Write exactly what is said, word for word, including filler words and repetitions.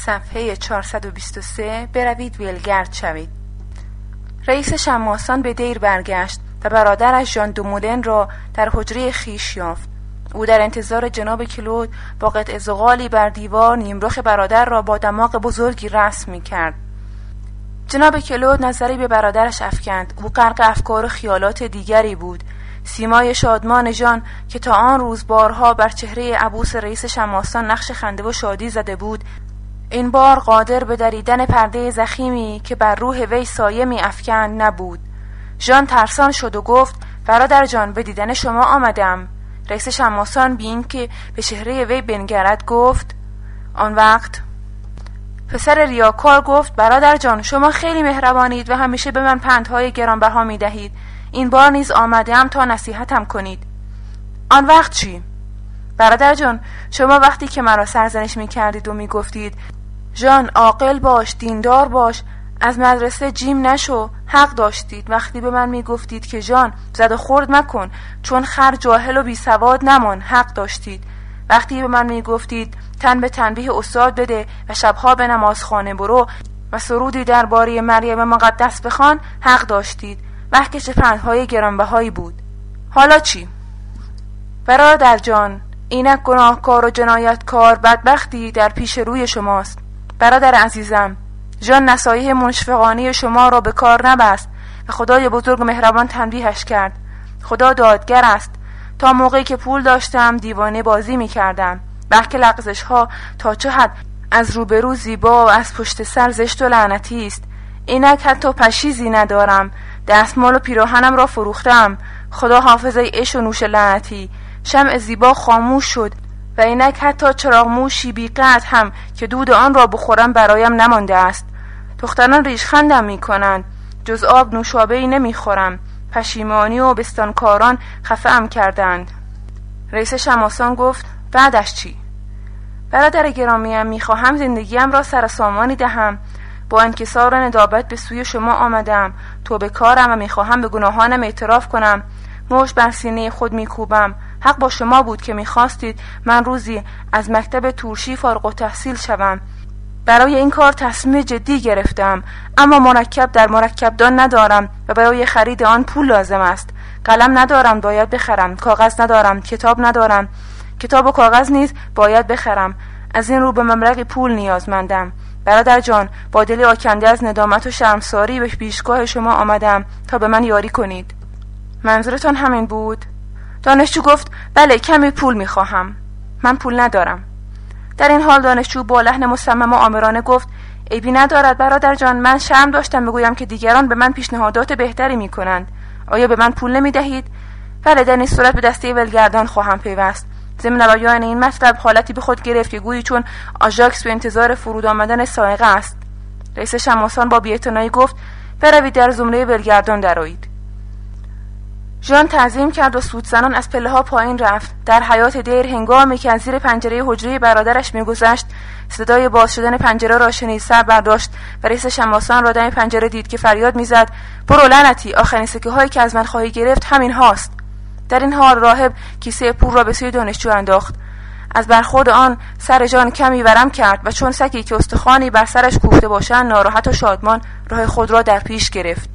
صفحه چهارصد و بیست و سه بروید ویلگرد شوید. رئیس شماسان به دیر برگشت و برادرش ژان دومولن را در حجره خیش یافت. او در انتظار جناب کلود با قطع زغالی بر دیوار نیمرخ برادر را با دماغ بزرگی رسم می کرد. جناب کلود نظری به برادرش افکند. او غرق افکار و خیالات دیگری بود. سیمای شادمان ژان که تا آن روز بارها بر چهره عبوس رئیس شماسان نقش خنده و شادی زده بود، این بار قادر به دریدن پرده زخیمی که بر روح وی سایه می افکند نبود. ژان ترسان شد و گفت: برادر جان، به دیدن شما آمدم. رئیس شماسان بی این که به چهره وی بنگرد گفت: آن وقت پسر ریاکار گفت: برادر جان، شما خیلی مهربانید و همیشه به من پندهای گرانبها می دهید. این بار نیز آمدم تا نصیحتم کنید. آن وقت چی؟ برادر جان، شما وقتی که مرا سرزنش می کردید و می گفتید ژان عاقل باش، دیندار باش، از مدرسه جیم نشو، حق داشتید. وقتی به من می گفتید که ژان زد و خورد مکن چون خر جاهل و بی سواد نمان، حق داشتید. وقتی به من می گفتید تن به تنبیه استاد بده و شبها به نمازخانه برو و سرودی درباره مریم مقدس بخوان، حق داشتید. وقتی چه پندهای گرانبهایی بود. حالا چی؟ برادر جان، اینک گناهکار و جنایتکار بدبختی در پیش روی شماست. برادر عزیزم، ژان نصایح مشفقانه شما را به کار نبست و خدای بزرگ و مهربان تنبیهش کرد. خدا دادگر است. تا موقعی که پول داشتم دیوانه بازی می کردم. بلکه لغزش ها تا چه حد از روبرو زیبا و از پشت سر زشت و لعنتی است. اینک حتی پشیزی ندارم. دستمال و پیراهنم را فروختم. خدا حافظ ای عش و نوش لعنتی. شمع زیبا خاموش شد و اینک حتی چراغ موشی بی‌قطع هم که دود آن را بخورم برایم نمانده است. دختران ریشخندم می کنند. جز آب نوشابه‌ای نمی خورم. پشیمانی و بستانکاران خفه‌ام کردند. رئیس شماسان گفت: بعدش چی؟ برادر گرامیم، می خواهم زندگیم را سر سامانی دهم. با انکسار و ندابت به سوی شما آمدم. توبه کارم و می خواهم به گناهانم اعتراف کنم. مشت بر سینه خود می کوبم. حق با شما بود که می خواستید من روزی از مکتب تورشی فارغ التحصیل شوم. برای این کار تصمیم جدی گرفتم، اما مرکب در مرکبدان ندارم و برای خرید آن پول لازم است. قلم ندارم، باید بخرم. کاغذ ندارم، کتاب ندارم. کتاب و کاغذ نیز باید بخرم. از این رو به مبلغی پول نیازمندم. برادر جان، با دلی آکنده از ندامت و شرمساری به پیشگاه شما آمدم تا به من یاری کنید. منظورتان همین بود؟ دانشجو گفت: بله، کمی پول میخواهم. من پول ندارم. در این حال دانشجو با لحن مصمم و آمرانه گفت: عیبی ندارد برادر جان، من شرم داشتم بگویم که دیگران به من پیشنهادات بهتری میکنند. آیا به من پول نمیدهید؟ بله، در این صورت به دسته ولگردان خواهم پیوست. ضمن بیان این مطلب حالتی به خود گرفت که گویی چون آژاکس به انتظار فرود آمدن سائقه است. رئیس شماسان با بی‌اعتنایی گفت: بروید در زمره ولگردان درآیید. ژان تعظیم کرد و سودزنان از پله ها پایین رفت. در حیاط دیر هنگامی که از زیر پنجره حجره برادرش میگذشت، صدای باز شدن پنجره را شنید. سر برداشت و رئیس شماسان را دم پنجره دید که فریاد میزد: برو لعنتی، آخرین سکه هایی که از من خواهی گرفت همین هاست. در این حال راهب کیسه پول را به سوی دانشجو انداخت. از برخورد آن سر ژان کمی ورم کرد و چون سگی که استخوانی بر سرش کوفته باشند ناراحت و شادمان راه خود را در پیش گرفت.